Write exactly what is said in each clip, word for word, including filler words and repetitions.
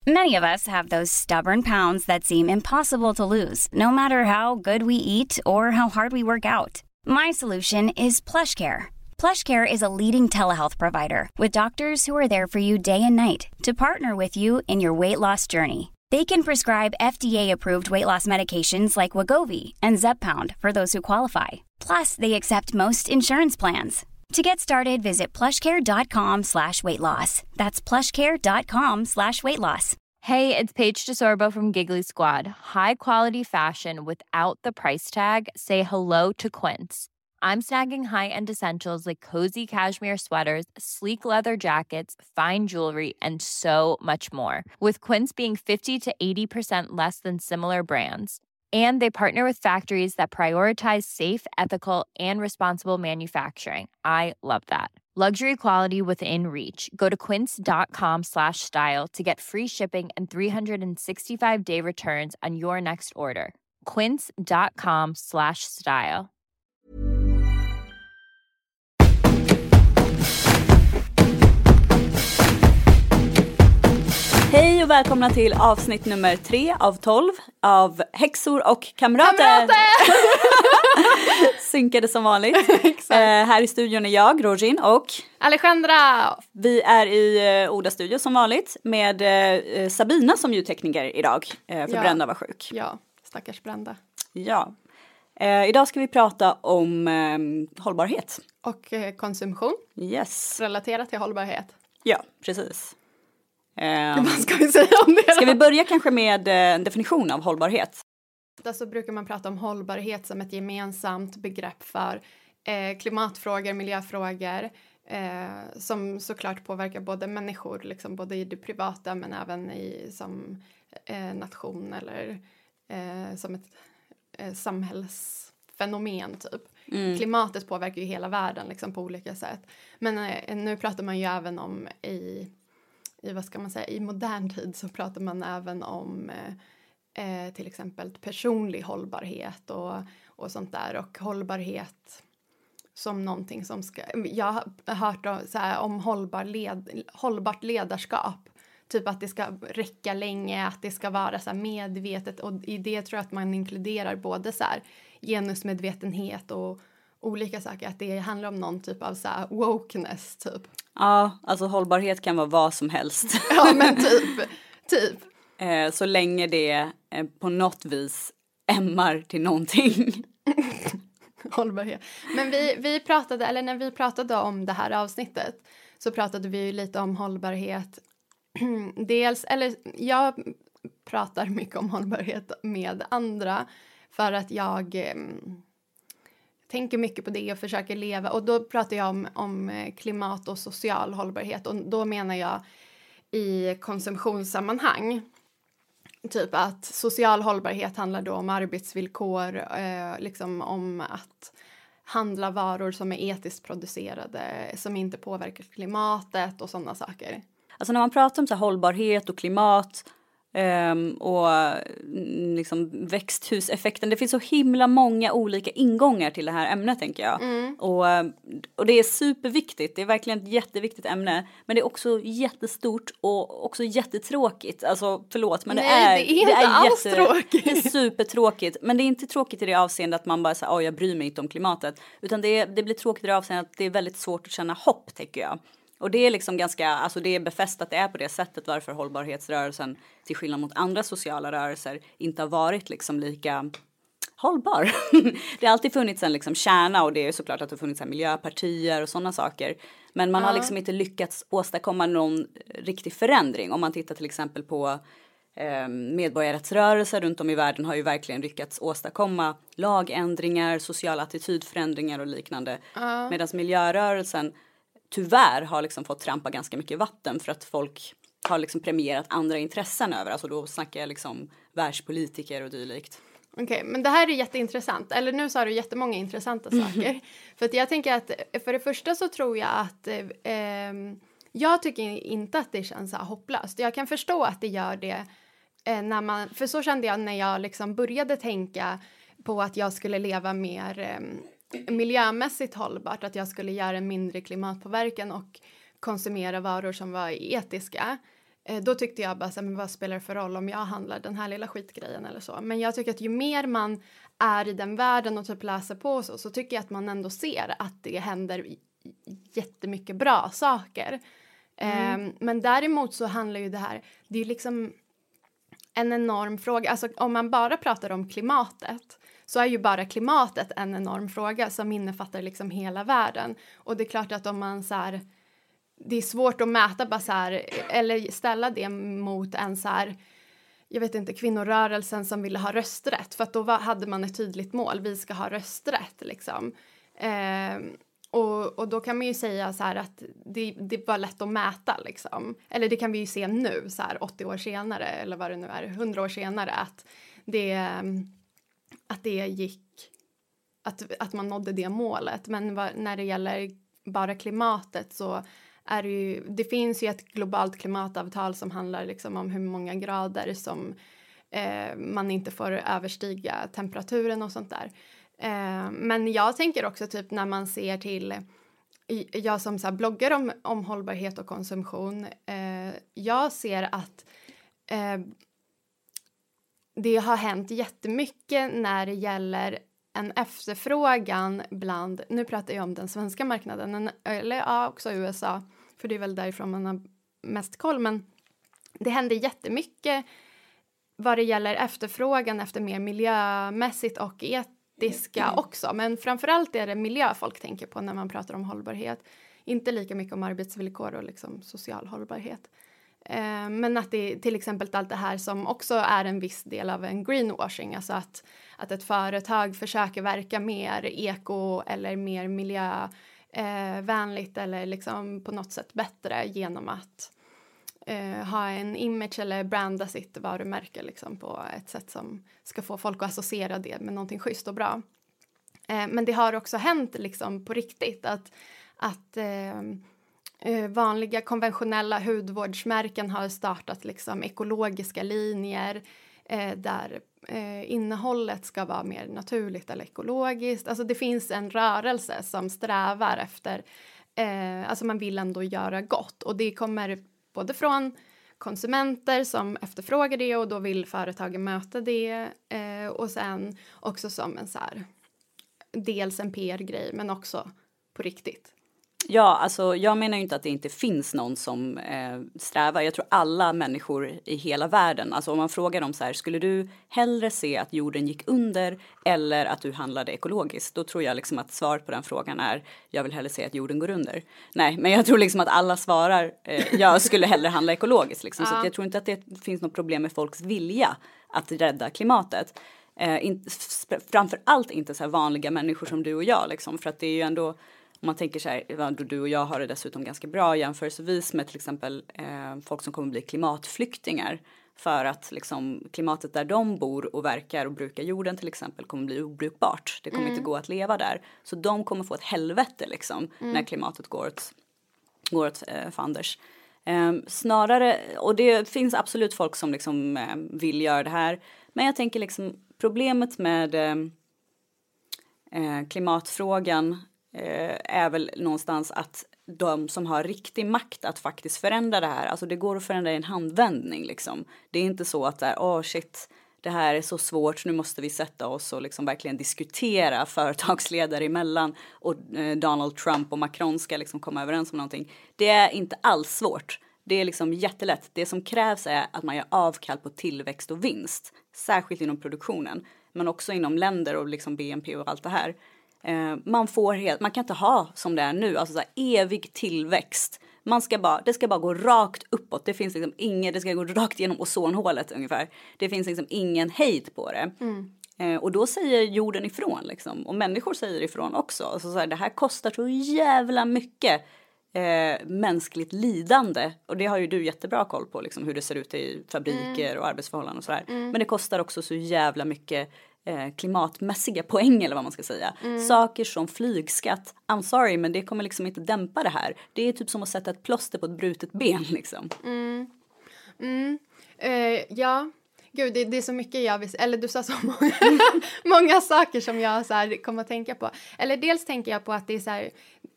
Many of us have those stubborn pounds that seem impossible to lose, no matter how good we eat or how hard we work out. My solution is PlushCare. PlushCare is a leading telehealth provider with doctors who are there for you day and night to partner with you in your weight loss journey. They can prescribe F D A-approved weight loss medications like Wegovy and Zepbound for those who qualify. Plus, they accept most insurance plans. To get started, visit plushcare.com slash weight loss. That's plushcare.com slash weight loss. Hey, it's Paige DeSorbo from Giggly Squad. High quality fashion without the price tag. Say hello to Quince. I'm snagging high-end essentials like cozy cashmere sweaters, sleek leather jackets, fine jewelry, and so much more. With Quince being fifty to eighty percent less than similar brands. And they partner with factories that prioritize safe, ethical, and responsible manufacturing. I love that. Luxury quality within reach. Go to quince.com slash style to get free shipping and three sixty-five day returns on your next order. Quince.com slash style. Hej och välkomna till avsnitt nummer tre av tolv av Häxor och kamrater. Kamrater! Synkade som vanligt. eh, här i studion är jag, Rojin, och Alejandra. Vi är i uh, Oda Studio som vanligt med uh, Sabina som ljudtekniker idag. Uh, för ja. Brenda var sjuk. Ja, stackars Brenda. Ja. Uh, idag ska vi prata om um, hållbarhet. Och uh, konsumtion. Yes. Relaterat till hållbarhet. Ja, precis. Um, Vad ska vi säga om det då? Ska vi börja kanske med en uh, definition av hållbarhet? Så brukar man prata om hållbarhet som ett gemensamt begrepp för eh, klimatfrågor, miljöfrågor eh, som såklart påverkar både människor, liksom både i det privata men även i, som eh, nation eller eh, som ett eh, samhällsfenomen typ. Mm. Klimatet påverkar ju hela världen liksom, på olika sätt. Men eh, nu pratar man ju även om i, i, vad ska man säga, i modern tid så pratar man även om eh, Eh, till exempel personlig hållbarhet och, och sånt där. Och hållbarhet som någonting som ska... Jag har hört om, så här, om hållbar led, hållbart ledarskap. Typ att det ska räcka länge, att det ska vara så här medvetet. Och i det tror jag att man inkluderar både så här genusmedvetenhet och olika saker. Att det handlar om någon typ av så här wokeness typ. Ja, alltså hållbarhet kan vara vad som helst. Ja, men typ. typ. Så länge det på något vis ämmar till någonting. Hållbarhet. Men vi, vi pratade, eller när vi pratade om det här avsnittet så pratade vi lite om hållbarhet. Dels, eller jag pratar mycket om hållbarhet med andra för att jag eh, tänker mycket på det och försöker leva. Och då pratar jag om, om klimat och social hållbarhet och då menar jag i konsumtionssammanhang. Typ att social hållbarhet handlar då om arbetsvillkor, eh, liksom om att handla varor som är etiskt producerade, som inte påverkar klimatet och sådana saker. Alltså när man pratar om så här hållbarhet och klimat um, och liksom växthuseffekten, det finns så himla många olika ingångar till det här ämnet tänker jag. Mm. Och, och det är superviktigt, det är verkligen ett jätteviktigt ämne, men det är också jättestort och också jättetråkigt. Alltså förlåt, men det Nej, är det är inte det är alls jätte, tråkigt. Det är supertråkigt, men det är inte tråkigt i det avseendet att man bara säger, åh jag bryr mig inte om klimatet, utan det, är, det blir tråkigt i det avseendet att det är väldigt svårt att känna hopp, tycker jag. Och det är liksom ganska, alltså det är befäst att det är på det sättet varför hållbarhetsrörelsen till skillnad mot andra sociala rörelser inte har varit liksom lika hållbar. Det har alltid funnits en liksom kärna och det är såklart att det har funnits en miljöpartier och sådana saker. Men man ja. har liksom inte lyckats åstadkomma någon riktig förändring. Om man tittar till exempel på eh, medborgarrättsrörelser runt om i världen har ju verkligen lyckats åstadkomma lagändringar, sociala attitydförändringar och liknande. Ja. Medan miljörörelsen tyvärr har liksom fått trampa ganska mycket vatten för att folk har liksom premierat andra intressen över. Alltså då snackar jag liksom världspolitiker och dylikt. Okej, okay, men det här är jätteintressant. Eller nu sa du jättemånga intressanta saker. Mm. För att jag tänker att för det första så tror jag att eh, jag tycker inte att det känns så här hopplöst. Jag kan förstå att det gör det eh, när man, för så kände jag när jag liksom började tänka på att jag skulle leva mer eh, miljömässigt hållbart, att jag skulle göra en mindre klimatpåverkan och konsumera varor som var etiska. Eh, då tyckte jag bara så här, men vad spelar det för roll om jag handlar den här lilla skitgrejen eller så. Men jag tycker att ju mer man är i den världen och typ läser på så, så tycker jag att man ändå ser att det händer jättemycket bra saker. Mm. Eh, men däremot så handlar ju det här, det är liksom en enorm fråga. Alltså om man bara pratar om klimatet så är ju bara klimatet en enorm fråga som innefattar liksom hela världen. Och det är klart att om man så här, det är svårt att mäta bara så här, eller ställa det mot en så här, jag vet inte, kvinnorörelsen som ville ha rösträtt. För att då var, hade man ett tydligt mål, vi ska ha rösträtt liksom. Eh, och, och då kan man ju säga så här att det, det var lätt att mäta liksom. Eller det kan vi ju se nu så här åttio år senare, eller vad det nu är, hundra år senare, att det, att det gick, att, att man nådde det målet. Men vad, när det gäller bara klimatet så är det ju, det finns ju ett globalt klimatavtal som handlar liksom om hur många grader som eh, man inte får överstiga temperaturen och sånt där. Eh, men jag tänker också typ när man ser till, jag som så här bloggar om, om hållbarhet och konsumtion, eh, jag ser att eh, det har hänt jättemycket när det gäller en efterfrågan bland, nu pratar jag om den svenska marknaden, eller ja, också U S A, för det är väl därifrån man har mest koll, men det händer jättemycket vad det gäller efterfrågan efter mer miljömässigt och etiska mm. också, men framförallt är det miljö folk tänker på när man pratar om hållbarhet, inte lika mycket om arbetsvillkor och liksom social hållbarhet. Eh, men att det till exempel allt det här som också är en viss del av en greenwashing, alltså att, att ett företag försöker verka mer eko eller mer miljövänligt eh, eller liksom på något sätt bättre genom att eh, ha en image eller branda sitt varumärke liksom på ett sätt som ska få folk att associera det med någonting schysst och bra. Eh, men det har också hänt liksom på riktigt att, att eh, vanliga konventionella hudvårdsmärken har startat liksom ekologiska linjer eh, där eh, innehållet ska vara mer naturligt eller ekologiskt. Alltså det finns en rörelse som strävar efter, eh, alltså man vill ändå göra gott. Och det kommer både från konsumenter som efterfrågar det och då vill företagen möta det. Eh, och sen också som en så här, dels en P R-grej men också på riktigt. Ja, alltså jag menar ju inte att det inte finns någon som eh, strävar. Jag tror alla människor i hela världen, alltså om man frågar dem så här, skulle du hellre se att jorden gick under eller att du handlade ekologiskt? Då tror jag liksom att svaret på den frågan är, jag vill hellre se att jorden går under. Nej, men jag tror liksom att alla svarar, eh, jag skulle hellre handla ekologiskt liksom. Ja. Så att jag tror inte att det finns något problem med folks vilja att rädda klimatet. Eh, in, framför allt inte så här vanliga människor som du och jag liksom, för att det är ju ändå, om man tänker så här, du och jag har det dessutom ganska bra jämförelsevis med till exempel eh, folk som kommer bli klimatflyktingar. För att liksom, klimatet där de bor och verkar och brukar jorden till exempel kommer bli obrukbart. Det kommer mm. inte gå att leva där. Så de kommer få ett helvete liksom, mm. när klimatet går åt, går åt eh, fanders. Eh, snarare, och det finns absolut folk som liksom, eh, vill göra det här. Men jag tänker liksom, problemet med eh, eh, klimatfrågan är väl någonstans att de som har riktig makt att faktiskt förändra det här, alltså det går att förändra i en handvändning liksom. Det är inte så att det är, åh oh shit, det här är så svårt, nu måste vi sätta oss och liksom verkligen diskutera företagsledare emellan och eh, Donald Trump och Macron ska liksom komma överens om någonting. Det är inte alls svårt. Det är liksom jättelätt. Det som krävs är att man gör avkall på tillväxt och vinst, särskilt inom produktionen, men också inom länder och liksom B N P och allt det här. Man får helt, man kan inte ha som det är nu, alltså så här, evig tillväxt. Man ska bara, det ska bara gå rakt uppåt. Det finns liksom inget, det ska gå rakt genom ozonhålet ungefär. Det finns liksom ingen hejd på det. Mm. Eh, och då säger jorden ifrån liksom. Och människor säger ifrån också. Alltså så här, det här kostar så jävla mycket eh, mänskligt lidande. Och det har ju du jättebra koll på liksom, hur det ser ut i fabriker mm. och arbetsförhållanden och sådär. Mm. Men det kostar också så jävla mycket Eh, klimatmässiga poäng eller vad man ska säga. Mm. Saker som flygskatt, I'm sorry men det kommer liksom inte dämpa det här. Det är typ som att sätta ett plåster på ett brutet ben liksom. Mm. Mm. Uh, ja, gud det, det är så mycket jag vill, eller du sa så många, många saker som jag så här kommer att tänka på. Eller dels tänker jag på att det är så här,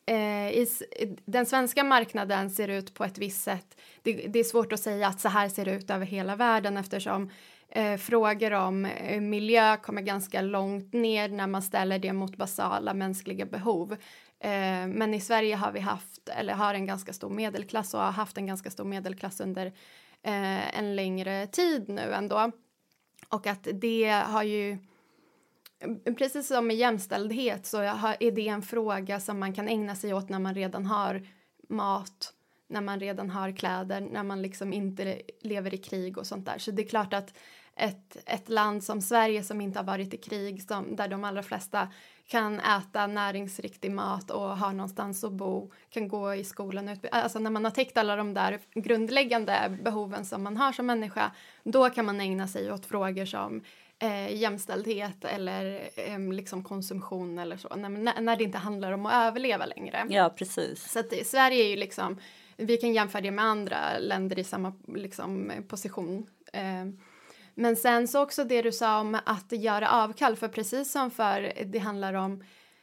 eh, i, den svenska marknaden ser ut på ett visst sätt. Det, det är svårt att säga att så här ser det ut över hela världen eftersom eh, frågor om eh, miljö kommer ganska långt ner när man ställer det mot basala mänskliga behov. Eh, men i Sverige har vi haft, eller har en ganska stor medelklass och har haft en ganska stor medelklass under eh, en längre tid nu ändå. Och att det har ju, precis som med jämställdhet så är det en fråga som man kan ägna sig åt när man redan har mat, när man redan har kläder, när man liksom inte lever i krig och sånt där. Så det är klart att ett, ett land som Sverige som inte har varit i krig, som, där de allra flesta kan äta näringsriktig mat och har någonstans att bo, kan gå i skolan. Alltså när man har täckt alla de där grundläggande behoven som man har som människa, då kan man ägna sig åt frågor som eh, jämställdhet eller eh, liksom konsumtion eller så. När, när det inte handlar om att överleva längre. Ja, precis. Så att det, Sverige är ju liksom, vi kan jämföra det med andra länder i samma liksom, position. Eh, Men sen så också det du sa om att göra avkall, för precis som för det handlar om,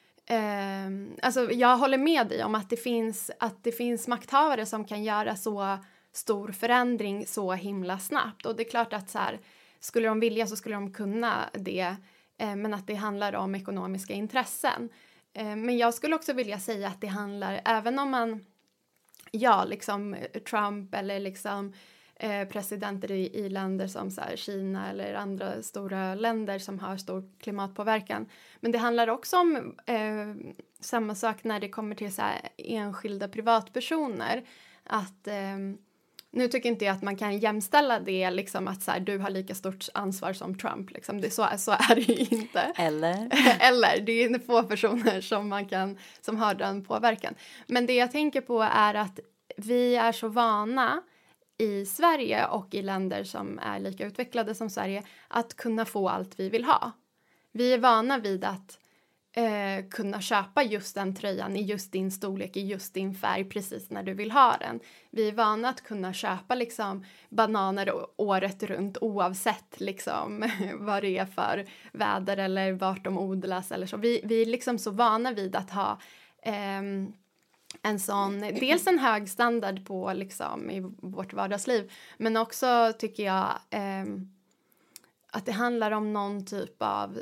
eh, alltså jag håller med dig om att det finns, att det finns makthavare som kan göra så stor förändring så himla snabbt. Och det är klart att så här, skulle de vilja så skulle de kunna det, eh, men att det handlar om ekonomiska intressen. Eh, men jag skulle också vilja säga att det handlar, även om man, ja liksom Trump eller liksom Eh, presidenter i, i länder som så här, Kina eller andra stora länder som har stor klimatpåverkan. Men det handlar också om eh, samma sak när det kommer till så här, enskilda privatpersoner. Att, eh, nu tycker inte jag att man kan jämställa det liksom att så här, du har lika stort ansvar som Trump. Liksom. Det, så, så är det ju inte. Eller? Eller, det är få personer som, man kan, som har den påverkan. Men det jag tänker på är att vi är så vana i Sverige och i länder som är lika utvecklade som Sverige att kunna få allt vi vill ha. Vi är vana vid att eh, kunna köpa just den tröjan i just din storlek, i just din färg precis när du vill ha den. Vi är vana att kunna köpa liksom, bananer året runt oavsett liksom, vad det är för väder eller vart de odlas. Eller så. Vi, vi är liksom så vana vid att ha eh, en sån, dels en hög standard på liksom i vårt vardagsliv, men också tycker jag eh, att det handlar om någon typ av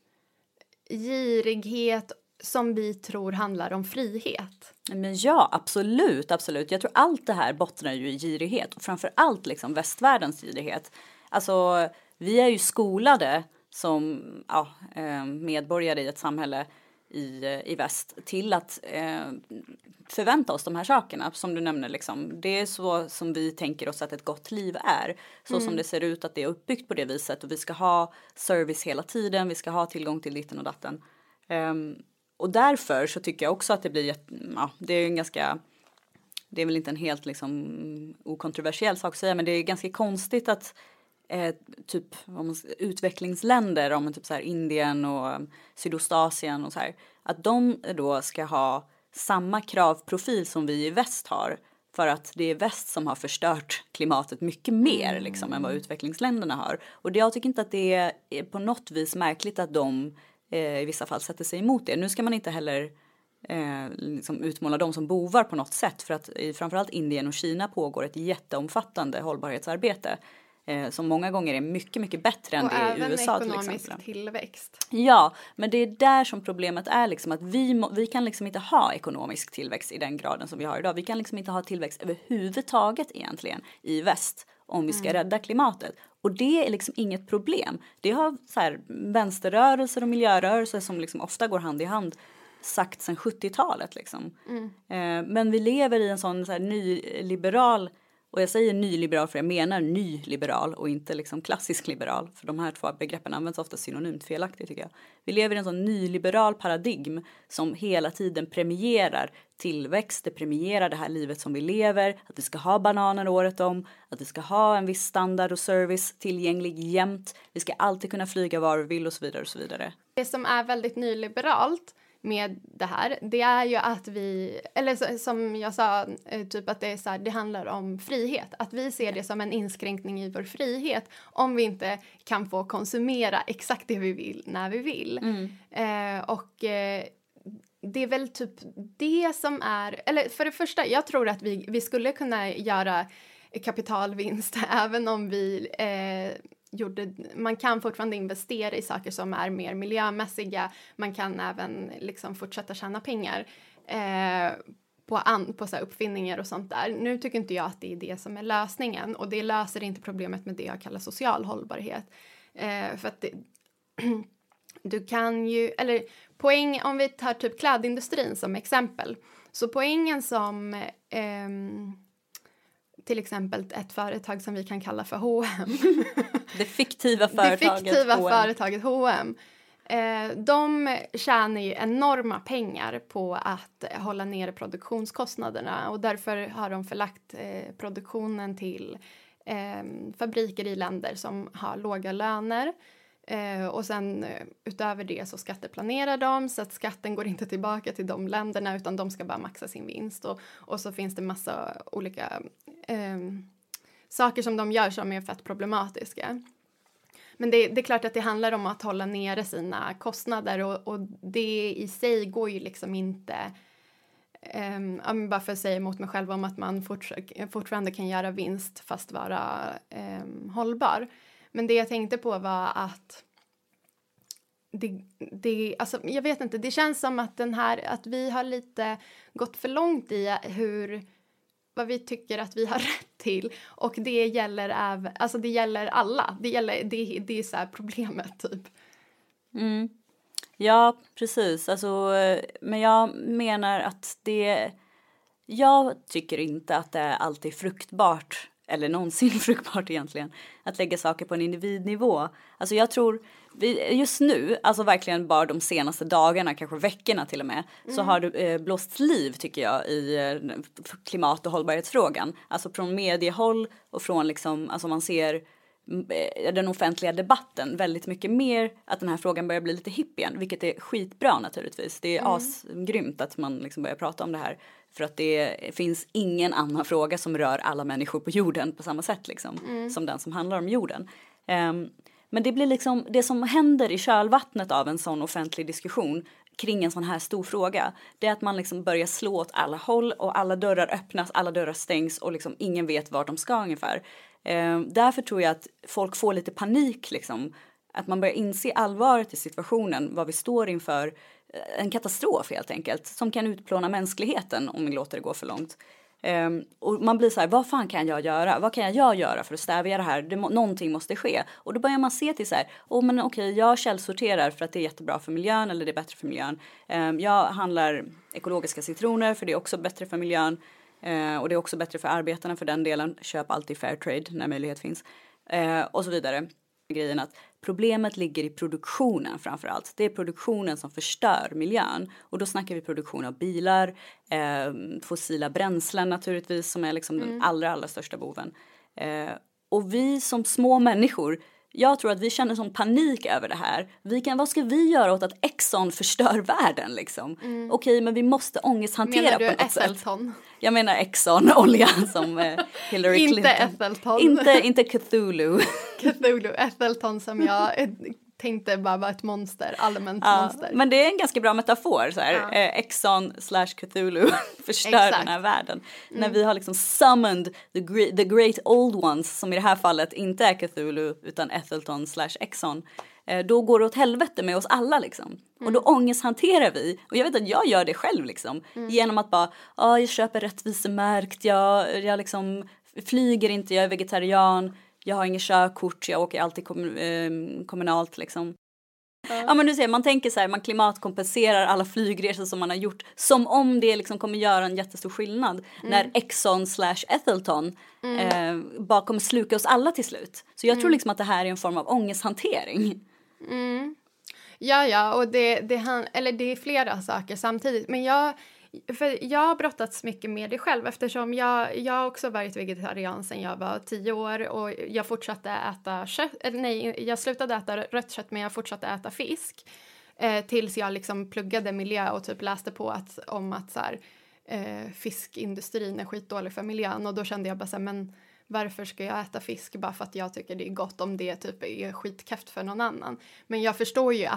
girighet som vi tror handlar om frihet. Men ja, absolut, absolut. Jag tror allt det här bottnar ju i girighet och framför allt liksom västvärldens girighet. Alltså, vi är ju skolade som ja, medborgare i ett samhälle i, i väst till att eh, förvänta oss de här sakerna som du nämner liksom. Det är så som vi tänker oss att ett gott liv är. Så mm. som det ser ut att det är uppbyggt på det viset och vi ska ha service hela tiden, vi ska ha tillgång till ditten och datten. Um, och därför så tycker jag också att det blir, ja, det är en ganska, det är väl inte en helt liksom okontroversiell sak att säga, men det är ganska konstigt att Eh, typ om utvecklingsländer, om typ så här Indien och um, Sydostasien och så här, att de då ska ha samma kravprofil som vi i väst har, för att det är väst som har förstört klimatet mycket mer liksom, än vad utvecklingsländerna har. Och det, jag tycker inte att det är på något vis märkligt att de eh, i vissa fall sätter sig emot det. Nu ska man inte heller eh, liksom utmåla dem som bovar på något sätt, för att i framförallt Indien och Kina pågår ett jätteomfattande hållbarhetsarbete Eh, som många gånger är mycket, mycket bättre än och det i U S A till exempel. Och även ekonomisk tillväxt. Ja, men det är där som problemet är liksom att vi, må, vi kan liksom inte ha ekonomisk tillväxt i den graden som vi har idag. Vi kan liksom inte ha tillväxt överhuvudtaget egentligen i väst om vi ska mm. rädda klimatet. Och det är liksom inget problem. Det har så här, vänsterrörelser och miljörörelser som liksom ofta går hand i hand sagt sedan sjuttiotalet liksom. Mm. Eh, men vi lever i en sån så här, nyliberal. Och jag säger nyliberal för jag menar nyliberal och inte liksom klassisk liberal. För de här två begreppen används ofta synonymt felaktigt tycker jag. Vi lever i en sån nyliberal paradigm som hela tiden premierar tillväxt. Det premierar det här livet som vi lever. Att vi ska ha bananer året om. Att vi ska ha en viss standard och service tillgänglig jämt. Vi ska alltid kunna flyga var vi vill och så vidare och så vidare. Det som är väldigt nyliberalt med det här, det är ju att vi, eller som jag sa, typ att det är så här, det handlar om frihet. Att vi ser det som en inskränkning i vår frihet om vi inte kan få konsumera exakt det vi vill när vi vill. Mm. Eh, och eh, det är väl typ det som är, eller för det första, jag tror att vi, vi skulle kunna göra kapitalvinst även om vi eh, gjorde, man kan fortfarande investera i saker som är mer miljömässiga, man kan även liksom fortsätta tjäna pengar eh, på, an, på så här uppfinningar och sånt där. Nu tycker inte jag att det är det som är lösningen, och det löser inte problemet med det jag kallar social hållbarhet. Eh, för att det, du kan ju, eller poäng, om vi tar typ klädindustrin som exempel, så poängen som eh, till exempel ett företag som vi kan kalla för H och M. Det fiktiva företaget Det fiktiva H och M. företaget H och M. Eh, de tjänar ju enorma pengar på att hålla nere produktionskostnaderna, och därför har de förlagt eh, produktionen till eh, fabriker i länder som har låga löner. Eh, och sen eh, utöver det så skatteplanerar de, så att skatten går inte tillbaka till de länderna, utan de ska bara maxa sin vinst. Och, och så finns det massa olika eh, saker som de gör som är fett problematiska. Men det, det är klart att det handlar om att hålla nere sina kostnader, och, och det i sig går ju liksom inte, um, bara för att säga emot mig själv om att man forts- fortfarande kan göra vinst fast vara um, hållbar. Men det jag tänkte på var att det, det, alltså, jag vet inte, det känns som att, den här, att vi har lite gått för långt i hur, vad vi tycker att vi har rätt till, och det gäller, äv, alltså det gäller alla, det, gäller, det, det är så här problemet typ. Mm. Ja, precis. Alltså, men jag menar att det, jag tycker inte att det är alltid fruktbart, eller någonsin fruktbart egentligen, att lägga saker på en individnivå. Alltså jag tror, just nu, alltså verkligen bara de senaste dagarna, kanske veckorna till och med, mm. så har det eh, blåst liv tycker jag i eh, klimat- och hållbarhetsfrågan. Alltså från mediehåll och från liksom, alltså man ser eh, den offentliga debatten väldigt mycket mer, att den här frågan börjar bli lite hipp igen, vilket är skitbra naturligtvis. Det är mm. asgrymt att man liksom börjar prata om det här. För att det finns ingen annan fråga som rör alla människor på jorden på samma sätt liksom, mm. som den som handlar om jorden. Um, men det blir liksom, det som händer i kölvattnet av en sån offentlig diskussion kring en sån här stor fråga, det är att man liksom börjar slå åt alla håll, och alla dörrar öppnas, alla dörrar stängs, och liksom ingen vet vart de ska ungefär. Um, därför tror jag att folk får lite panik liksom, att man börjar inse allvaret i situationen, vad vi står inför. En katastrof helt enkelt, som kan utplåna mänskligheten om vi låter det gå för långt. Um, och man blir så här, vad fan kan jag göra? Vad kan jag göra för att stävja det här? Det må, någonting måste ske. Och då börjar man se till så här, oh, men okej, okay, jag källsorterar för att det är jättebra för miljön, eller det är bättre för miljön. Um, jag handlar ekologiska citroner för det är också bättre för miljön. Uh, och det är också bättre för arbetarna för den delen. Köp alltid fair trade när möjlighet finns. Uh, och så vidare. Grejen att problemet ligger i produktionen framför allt. Det är produktionen som förstör miljön. Och då snackar vi produktion av bilar, eh, fossila bränslen naturligtvis, som är liksom mm. den allra, allra största boven. Eh, och vi som små människor, jag tror att vi känner sån panik över det här. Vi kan, vad ska vi göra åt att Exxon förstör världen liksom? Mm. Okej, men vi måste ångesthantera på något sätt. Menar du Ethelton? Jag menar Exxon, olja som eh, Hillary Clinton. Inte Ethelton. Inte, inte Cthulhu. Cthulhu, Ethelton som jag tänkte bara var ett monster, allmänt ja, monster. Men det är en ganska bra metafor så här. Ja. Eh, Exxon slash Cthulhu förstör Exakt. Den här världen. Mm. När vi har liksom summoned the great, the great old ones, som i det här fallet inte är Cthulhu utan Ethelton slash Exxon. Eh, då går det åt helvete med oss alla liksom. Mm. Och då ångesthanterar vi. Och jag vet att jag gör det själv liksom. Mm. Genom att bara, ja jag köper rättvisemärkt, jag, jag liksom flyger inte, jag är vegetarian. Jag har inget körkort, jag åker alltid kom, eh, kommunalt liksom. Ja. ja men du ser, man tänker så här, man klimatkompenserar alla flygresor som man har gjort. Som om det liksom kommer göra en jättestor skillnad. Mm. När Exxon slash Ethelton mm. eh, bara kommer sluka oss alla till slut. Så jag mm. tror liksom att det här är en form av ångesthantering. Mm. Ja, ja, och det, det, han, eller det är flera saker samtidigt. Men jag... För jag har brottats mycket med det själv, eftersom jag, jag har också varit vegetarian sedan jag var tio år och jag fortsatte äta kött, eller nej, jag slutade äta rött kött men jag fortsatte äta fisk eh, tills jag liksom pluggade miljö och typ läste på att, om att så här, eh, fiskindustrin är skitdålig för miljön, och då kände jag bara så här, men varför ska jag äta fisk bara för att jag tycker det är gott om det typ är skitkräft för någon annan? Men jag förstår ju att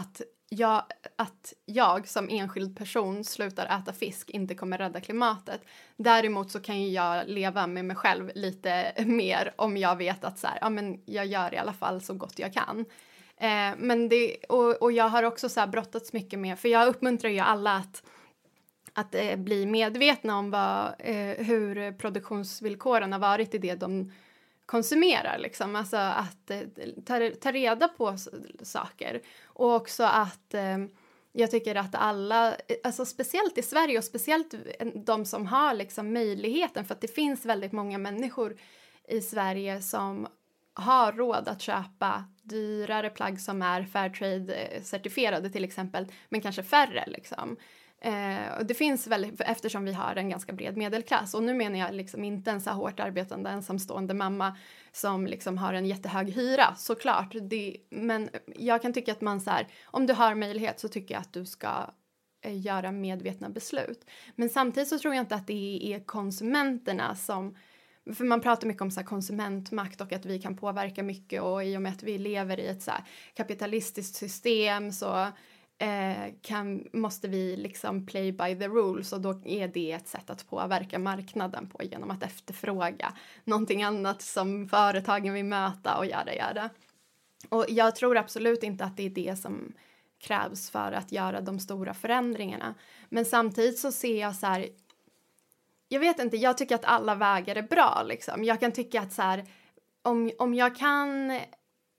jag, att jag som enskild person slutar äta fisk inte kommer rädda klimatet. Däremot så kan ju jag leva med mig själv lite mer om jag vet att så här, ja, men jag gör i alla fall så gott jag kan. Eh, men det, och, och jag har också så här brottats mycket med, för jag uppmuntrar ju alla att att eh, bli medvetna om vad, eh, hur produktionsvillkoren har varit i det de konsumerar. Liksom. Alltså att eh, ta, ta reda på s- saker. Och också att eh, jag tycker att alla, alltså speciellt i Sverige och speciellt de som har liksom möjligheten, för att det finns väldigt många människor i Sverige som har råd att köpa dyrare plagg som är Fairtrade-certifierade till exempel, men kanske färre liksom. Eh, och det finns väldigt, eftersom vi har en ganska bred medelklass, och nu menar jag liksom inte en så här hårt arbetande ensamstående mamma som liksom har en jättehög hyra, såklart. Det, men jag kan tycka att man så här, om du har möjlighet så tycker jag att du ska eh, göra medvetna beslut. Men samtidigt så tror jag inte att det är konsumenterna som, för man pratar mycket om så här konsumentmakt och att vi kan påverka mycket, och i och med att vi lever i ett så här kapitalistiskt system så Eh, kan, måste vi liksom play by the rules, och då är det ett sätt att påverka marknaden på genom att efterfråga någonting annat som företagen vill möta och göra, göra. Och jag tror absolut inte att det är det som krävs för att göra de stora förändringarna. Men samtidigt så ser jag så här, jag vet inte, jag tycker att alla vägar är bra liksom. Jag kan tycka att så här, om, om jag kan eh,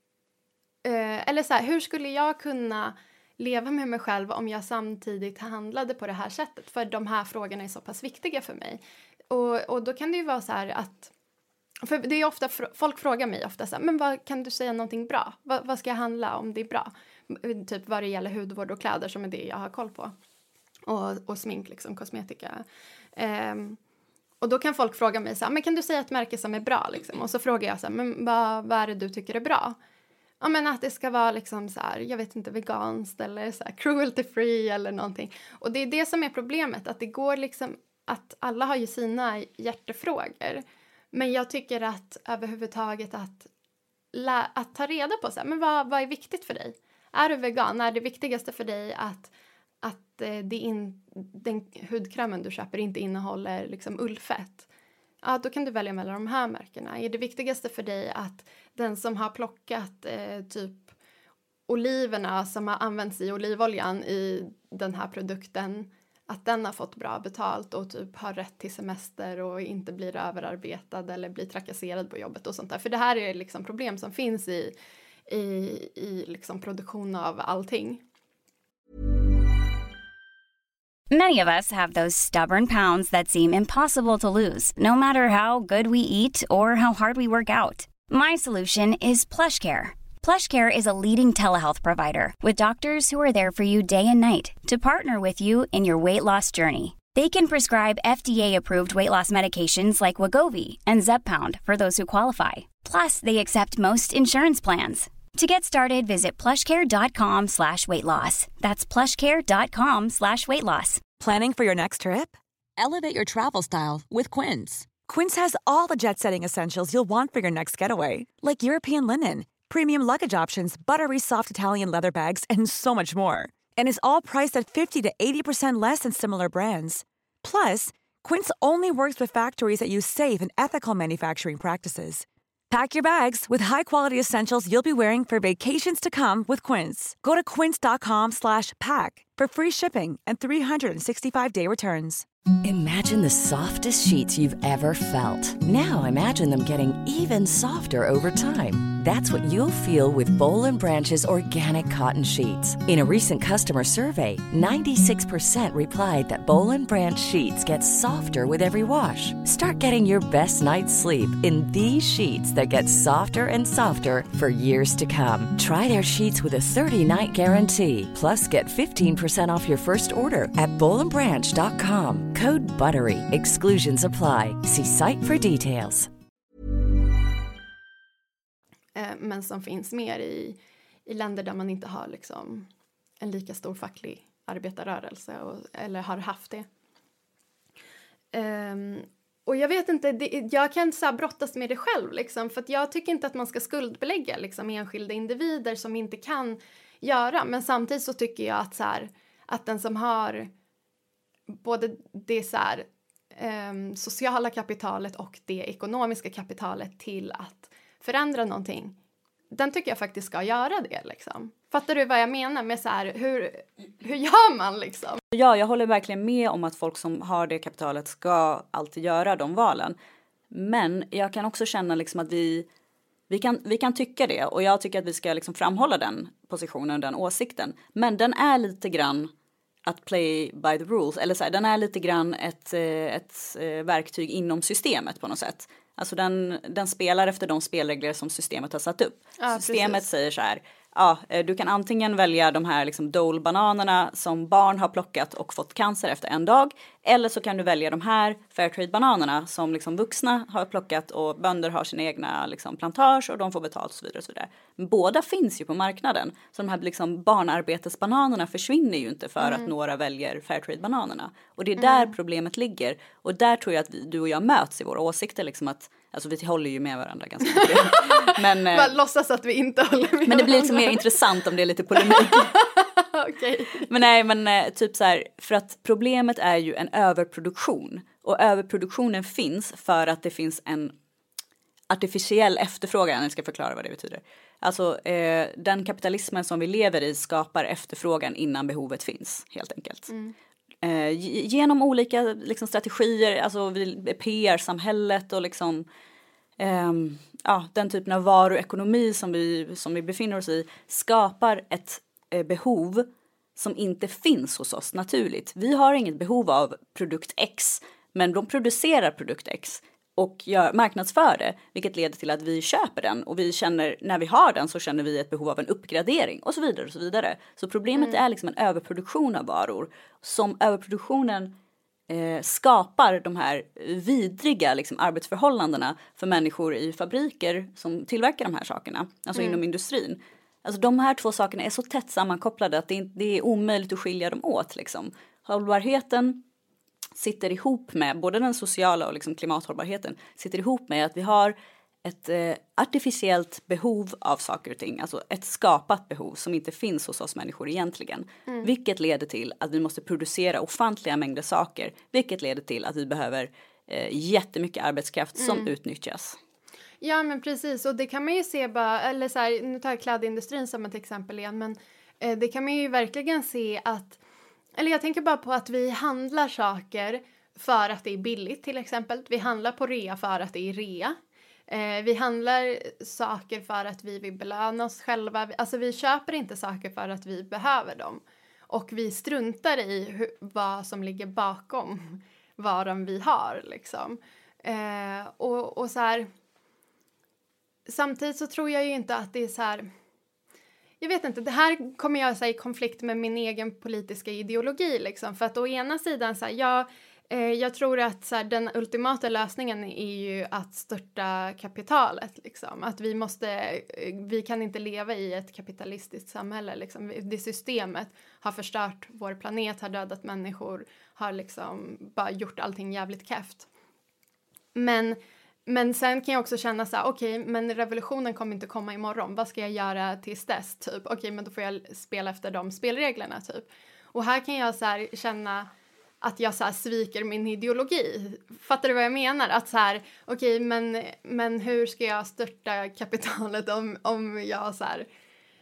eller så här, hur skulle jag kunna leva med mig själv om jag samtidigt handlade på det här sättet, för de här frågorna är så pass viktiga för mig. Och, och då kan det ju vara så här att, för det är ofta, folk frågar mig ofta så här, men vad, kan du säga någonting bra? Vad, vad ska jag handla om det är bra? Typ vad det gäller hudvård och kläder, som är det jag har koll på. Och, och smink, liksom, kosmetika. Um, och då kan folk fråga mig så här, men kan du säga ett märke som är bra? Liksom? Och så frågar jag så här, men vad, vad är det du tycker är bra? Ja, men att det ska vara liksom så här, jag vet inte, veganskt eller så här cruelty free eller någonting. Och det är det som är problemet, att det går liksom, att alla har ju sina hjärtefrågor. Men jag tycker att överhuvudtaget att, lä- att ta reda på så här, men vad, vad är viktigt för dig? Är du vegan? Är det viktigaste för dig att, att eh, det in, den hudkrämen du köper inte innehåller liksom ullfett? Ja, då kan du välja mellan de här märkena. Är det viktigaste för dig att den som har plockat eh, typ oliverna som har använts i olivoljan i den här produkten, att den har fått bra betalt och typ har rätt till semester och inte blir överarbetad eller blir trakasserad på jobbet och sånt där. För det här är liksom problem som finns i, i, i liksom produktion av allting. Many of us have those stubborn pounds that seem impossible to lose, no matter how good we eat or how hard we work out. My solution is PlushCare. PlushCare is a leading telehealth provider with doctors who are there for you day and night to partner with you in your weight loss journey. They can prescribe F D A-approved weight loss medications like Wegovy and Zepbound for those who qualify. Plus, they accept most insurance plans. To get started, visit plushcare.com slash weight loss. That's plushcare.com slash weight loss. Planning for your next trip? Elevate your travel style with Quince. Quince has all the jet-setting essentials you'll want for your next getaway, like European linen, premium luggage options, buttery soft Italian leather bags, and so much more. And is all priced at fifty to eighty percent less than similar brands. Plus, Quince only works with factories that use safe and ethical manufacturing practices. Pack your bags with high-quality essentials you'll be wearing for vacations to come with Quince. Go to quince.com slash pack for free shipping and three sixty-five day returns. Imagine the softest sheets you've ever felt. Now imagine them getting even softer over time. That's what you'll feel with Boll and Branch's organic cotton sheets. In a recent customer survey, ninety-six percent replied that Boll and Branch sheets get softer with every wash. Start getting your best night's sleep in these sheets that get softer and softer for years to come. Try their sheets with a thirty-night guarantee. Plus, get fifteen percent off your first order at boll and branch dot com. Code BUTTERY. Exclusions apply. See site for details. Men som finns mer i, i länder där man inte har liksom en lika stor facklig arbetarrörelse och, eller har haft det. Um, och jag vet inte, det, jag kan så här brottas med det själv liksom, för att jag tycker inte att man ska skuldbelägga liksom enskilda individer som inte kan göra, men samtidigt så tycker jag att så här, att den som har både det så här, um, sociala kapitalet och det ekonomiska kapitalet till att förändra någonting, den tycker jag faktiskt ska göra det liksom. Fattar du vad jag menar med så här, hur, hur gör man liksom? Ja, jag håller verkligen med om att folk som har det kapitalet ska alltid göra de valen. Men jag kan också känna liksom att vi, vi, kan, vi kan tycka det, och jag tycker att vi ska liksom framhålla den positionen, den åsikten. Men den är lite grann att play by the rules, eller så här, den är lite grann ett, ett verktyg inom systemet på något sätt. Alltså den, den spelar efter de spelregler som systemet har satt upp. Ja, systemet precis. Säger så här, ja, du kan antingen välja de här liksom Dole-bananerna som barn har plockat och fått cancer efter en dag. Eller så kan du välja de här Fairtrade-bananerna som liksom vuxna har plockat och bönder har sina egna liksom plantage och de får betalt och så vidare. Och så vidare. Men båda finns ju på marknaden. Så de här liksom barnarbetesbananerna försvinner ju inte för mm. att några väljer Fairtrade-bananerna. Och det är där mm. problemet ligger. Och där tror jag att vi, du och jag möts i våra åsikter liksom att alltså vi håller ju med varandra ganska mycket. Men, bara låtsas att vi inte håller med. Men det blir liksom mer intressant om det är lite polemik. Okay. Men nej, men typ så här, för att problemet är ju en överproduktion. Och överproduktionen finns för att det finns en artificiell efterfrågan. Jag ska förklara vad det betyder. Alltså eh, den kapitalismen som vi lever i skapar efterfrågan innan behovet finns, helt enkelt. Mm. Eh, genom olika liksom, strategier, alltså P R-samhället och liksom eh, ja, den typen av varuekonomi som vi, som vi befinner oss i skapar ett eh, behov som inte finns hos oss naturligt. Vi har inget behov av produkt X, men de producerar produkt X och gör, marknadsför det, vilket leder till att vi köper den och vi känner, när vi har den så känner vi ett behov av en uppgradering och så vidare och så vidare. Så problemet mm. är liksom en överproduktion av varor, som överproduktionen eh, skapar de här vidriga liksom, arbetsförhållandena för människor i fabriker som tillverkar de här sakerna, alltså mm. inom industrin. Alltså de här två sakerna är så tätt sammankopplade att det är, det är omöjligt att skilja dem åt liksom. Hållbarheten sitter ihop med, både den sociala och liksom klimathållbarheten sitter ihop med att vi har ett eh, artificiellt behov av saker och ting, alltså ett skapat behov som inte finns hos oss människor egentligen. Mm. Vilket leder till att vi måste producera ofantliga mängder saker, vilket leder till att vi behöver eh, jättemycket arbetskraft som mm. utnyttjas. Ja, men precis, och det kan man ju se bara, eller så här, nu tar jag klädindustrin som ett exempel igen, men eh, det kan man ju verkligen se att, eller jag tänker bara på att vi handlar saker för att det är billigt till exempel. Vi handlar på rea för att det är rea. Eh, vi handlar saker för att vi vill belöna oss själva. Alltså vi köper inte saker för att vi behöver dem. Och vi struntar i hur, vad som ligger bakom varan vi har liksom. Eh, och, och så här, samtidigt så tror jag ju inte att det är så här. Jag vet inte, det här kommer jag säga i konflikt med min egen politiska ideologi liksom. För att å ena sidan så här, jag, eh, jag tror att så här, den ultimata lösningen är ju att störta kapitalet liksom. Att vi måste, vi kan inte leva i ett kapitalistiskt samhälle liksom. Det systemet har förstört vår planet, har dödat människor, har liksom bara gjort allting jävligt keft. Men Men sen kan jag också känna så här, okej, okay, men revolutionen kommer inte komma imorgon. Vad ska jag göra tills dess, typ? Okej, okay, men då får jag spela efter de spelreglerna, typ. Och här kan jag så här känna att jag så här sviker min ideologi. Fattar du vad jag menar? Att så här, okej, okay, men, men hur ska jag störta kapitalet om, om jag så här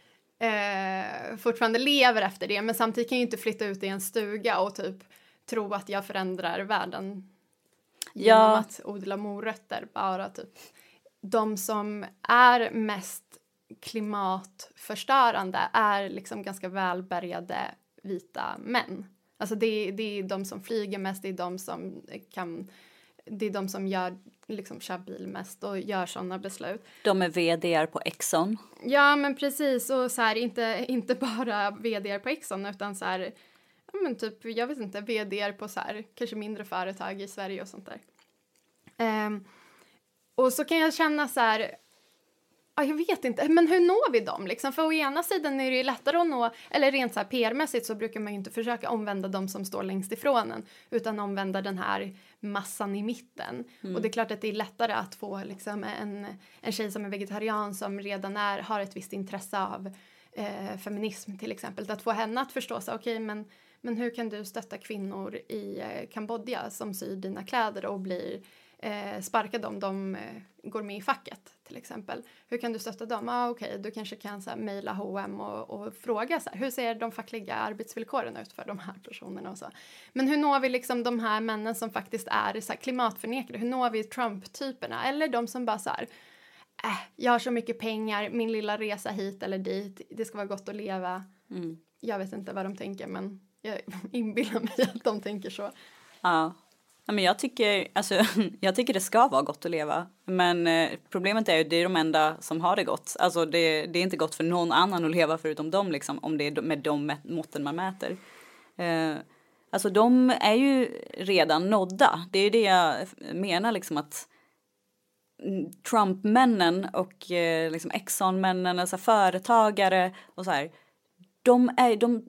eh, fortfarande lever efter det? Men samtidigt kan jag ju inte flytta ut i en stuga och typ tro att jag förändrar världen genom ja. att odla morötter, bara typ. De som är mest klimatförstörande är liksom ganska välbärgade vita män. Alltså det, det är de som flyger mest, det är de som kan, det är de som gör, liksom kör bil mest och gör sådana beslut. De är vd:ar på Exxon. Ja, men precis, och så här, inte, inte bara vd:ar på Exxon utan så här, ja, men typ, jag vet inte, vd:ar på så här, kanske mindre företag i Sverige och sånt där. Um, och så kan jag känna så här, Ja, jag vet inte. Men hur når vi dem? Liksom? För å ena sidan är det ju lättare att nå, eller rent så här P R-mässigt så brukar man ju inte försöka omvända dem som står längst ifrån en, utan omvända den här massan i mitten. Mm. Och det är klart att det är lättare att få liksom, en, en tjej som är vegetarian som redan är, har ett visst intresse av eh, feminism till exempel. Att få henne att förstå så, okej, okay, men, men hur kan du stötta kvinnor i eh, Kambodja som syr dina kläder och blir Eh, sparkade om de eh, går med i facket till exempel. Hur kan du stötta dem? Ah, okej, okay, du kanske kan så här, mejla H och M och, och fråga så här, hur ser de fackliga arbetsvillkoren ut för de här personerna och så. Men hur når vi liksom de här männen som faktiskt är så här, klimatförnekare? Hur når vi Trump-typerna? Eller de som bara så här, äh, jag har så mycket pengar, min lilla resa hit eller dit, det ska vara gott att leva. Mm. Jag vet inte vad de tänker, men jag inbillar mig att de tänker så. Ja. Ja, men jag tycker, alltså, jag tycker det ska vara gott att leva. Men eh, problemet är ju att det är de enda som har det gott. Alltså det, det är inte gott för någon annan att leva förutom dem, liksom, om det är med de måtten man mäter. Eh, alltså de är ju redan nådda. Det är ju det jag menar, liksom, att Trump-männen och eh, liksom Exxon-männen, alltså företagare och så här, de är, de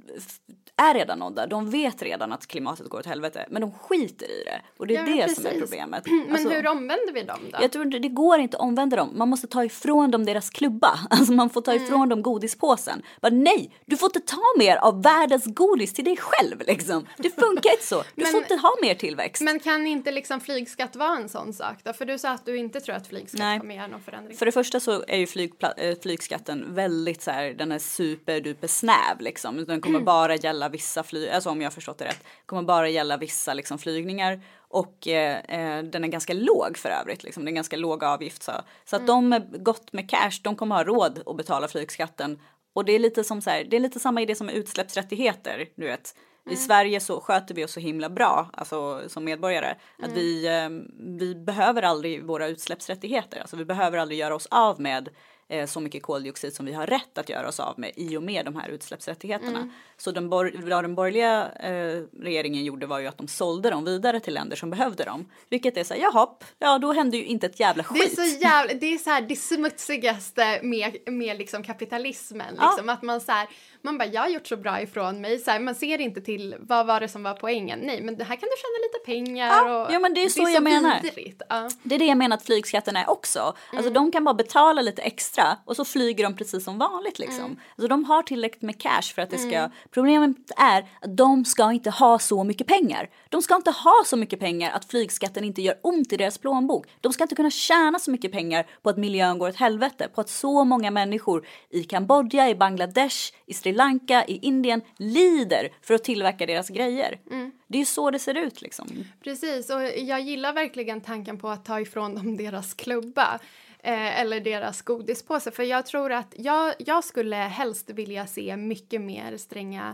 är redan nådda. De vet redan att klimatet går åt helvete, men de skiter i det. Och det är ja, det precis. Som är problemet. Men alltså, hur omvänder vi dem då? Jag tror det, det går inte att omvända dem. Man måste ta ifrån dem deras klubba. Alltså man får ta ifrån mm. dem godispåsen. Bara, nej, du får inte ta mer av världens godis till dig själv. Liksom. Det funkar inte så. Du men, får inte ha mer tillväxt. Men kan inte liksom flygskatt vara en sån sak då? För du sa att du inte tror att flygskatt nej. kommer göra någon förändring. För det första så är ju flygpla- flygskatten väldigt så här, den är superduper snäv liksom. Den kommer mm. bara gälla vissa flyg, alltså om jag har förstått det rätt, kommer bara gälla vissa liksom flygningar och eh, den är ganska låg för övrigt liksom, det är en ganska låg avgift så, så att mm. de är gott med cash, de kommer ha råd att betala flygskatten och det är lite som så här, det är lite samma idé som med utsläppsrättigheter, du vet. Mm. I Sverige så sköter vi oss så himla bra, alltså som medborgare, mm. att vi, eh, vi behöver aldrig våra utsläppsrättigheter, alltså vi behöver aldrig göra oss av med eh, så mycket koldioxid som vi har rätt att göra oss av med i och med de här utsläppsrättigheterna. Mm. Så den, bor- vad den borgerliga eh, regeringen gjorde var ju att de sålde dem vidare till länder som behövde dem. Vilket är så här, jaha, ja då hände ju inte ett jävla skit. Det är så jävla, det är så här det smutsigaste med, med liksom kapitalismen. Liksom, ja. Att man så här, man bara, jag har gjort så bra ifrån mig. Så här, man ser inte till vad var det som var poängen. Nej, men det här kan du tjäna lite pengar. Ja, och ja men det är så, det är så jag menar. Ja. Det är det jag menar att flygskatten är också. Alltså mm. de kan bara betala lite extra och så flyger de precis som vanligt liksom. Mm. Alltså de har tillräckligt med cash för att det ska... Mm. Problemet är att de ska inte ha så mycket pengar. De ska inte ha så mycket pengar att flygskatten inte gör ont i deras plånbok. De ska inte kunna tjäna så mycket pengar på att miljön går åt helvete. På att så många människor i Kambodja, i Bangladesh, i Sri Lanka, i Indien lider för att tillverka deras grejer. Mm. Det är ju så det ser ut liksom. Precis, och jag gillar verkligen tanken på att ta ifrån dem deras klubba. Eh, eller deras godispåse. För jag tror att jag, jag skulle helst vilja se mycket mer stränga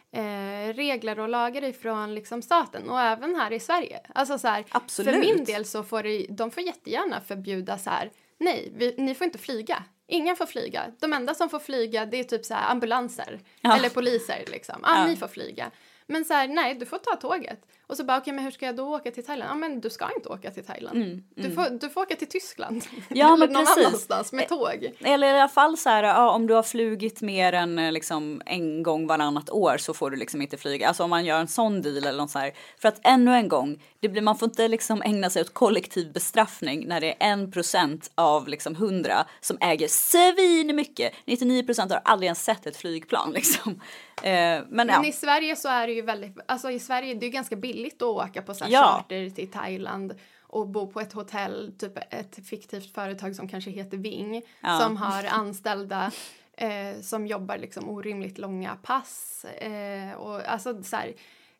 eh, regler och lagar ifrån liksom staten. Och även här i Sverige. Alltså så här, absolut. För min del så får det, de får jättegärna förbjuda så här. Nej, vi, ni får inte flyga. Ingen får flyga. De enda som får flyga det är typ så här ambulanser. Ja. Eller poliser liksom. Ah, ja, ni får flyga. Men så här, nej, du får ta tåget. Och så bara, okej, okay, men hur ska jag då åka till Thailand? Ja, men du ska inte åka till Thailand. Mm, mm. Du, får, du får åka till Tyskland. Ja, eller men någon precis. annanstans med tåg. Eller i alla fall så här, ja, om du har flugit mer än liksom, en gång varannat år så får du liksom inte flyga. Alltså om man gör en sån deal eller något så här. För att ännu en gång, det blir, man får inte liksom ägna sig åt kollektiv bestraffning när det är en procent av liksom hundra som äger svin mycket. nittionio procent har aldrig ens sett ett flygplan liksom. Eh, men, men ja. i Sverige så är det ju väldigt, alltså i Sverige det är ganska billigt att åka på så här ja. charter till Thailand och bo på ett hotell, typ ett fiktivt företag som kanske heter Ving, ja. som har anställda eh, som jobbar liksom orimligt långa pass eh, och alltså så här,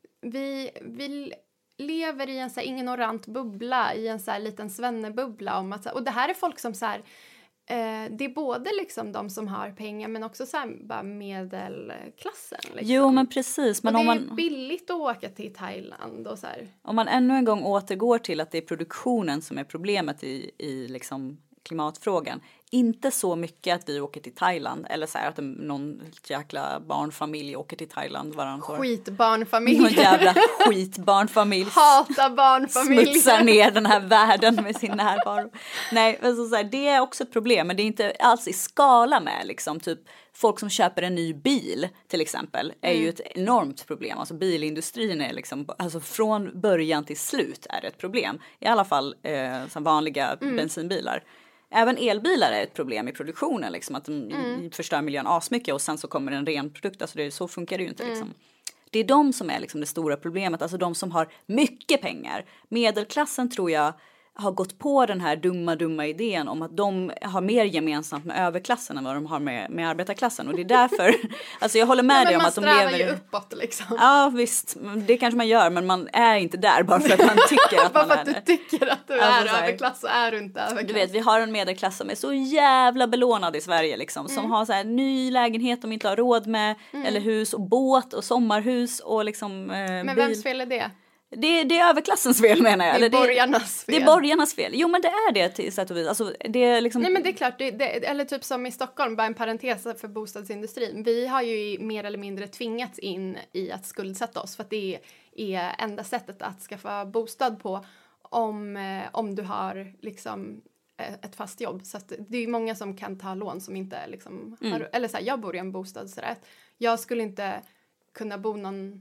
vi vi lever i en så här ignorant bubbla, i en så här liten svennebubbla om att, och det här är folk som så här Eh, det är både liksom de som har pengar men också så här bara medelklassen. Liksom. Jo, men precis. Men och om det är man... billigt att åka till Thailand och så här. Om man ännu en gång återgår till att det är produktionen som är problemet i, i liksom klimatfrågan. Inte så mycket att vi åker till Thailand eller så här att någon jäkla barnfamilj åker till Thailand varannan år. Skitbarnfamilj. Någon jävla skitbarnfamilj. Hata barnfamiljer. Smutsar ner den här världen med sin närvaro. Nej, men så, så här, det är också ett problem, men det är inte alls i skala med liksom typ folk som köper en ny bil till exempel är mm. ju ett enormt problem. Alltså bilindustrin är liksom, alltså från början till slut är det ett problem. I alla fall eh, som vanliga mm. bensinbilar. Även elbilar är ett problem i produktionen, liksom, att de mm. förstör miljön asmycket och sen så kommer en ren produkt. Alltså det, så funkar det ju inte. Mm. Liksom. Det är de som är liksom det stora problemet, alltså de som har mycket pengar. Medelklassen tror jag har gått på den här dumma, dumma idén om att de har mer gemensamt med överklassen än vad de har med, med arbetarklassen. Och det är därför, alltså jag håller med ja, dig om att de lever... man strävar ju uppåt liksom. Ja visst, det kanske man gör, men man är inte där bara för att man tycker att man är bara för att du tycker att du alltså, är överklass så är du inte överklass. Du vet, vi har en medelklass som är så jävla belånad i Sverige liksom. Som mm. har så här ny lägenhet de inte har råd med, mm. eller hus och båt och sommarhus och liksom eh, Men bil. vems fel är det? Det, det är överklassens fel menar jag. Det är eller borgarnas det, fel. Det är borgarnas fel. Jo men det är det till sätt och vis. Alltså, det är liksom... Nej men det är klart, det, det, eller typ som i Stockholm, bara en parentes för bostadsindustrin. Vi har ju mer eller mindre tvingats in i att skuldsätta oss för att det är, är enda sättet att skaffa bostad på om, eh, om du har liksom ett fast jobb. Så att det är många som kan ta lån som inte liksom mm. har, eller så här, jag bor i en bostadsrätt. Jag skulle inte kunna bo någon...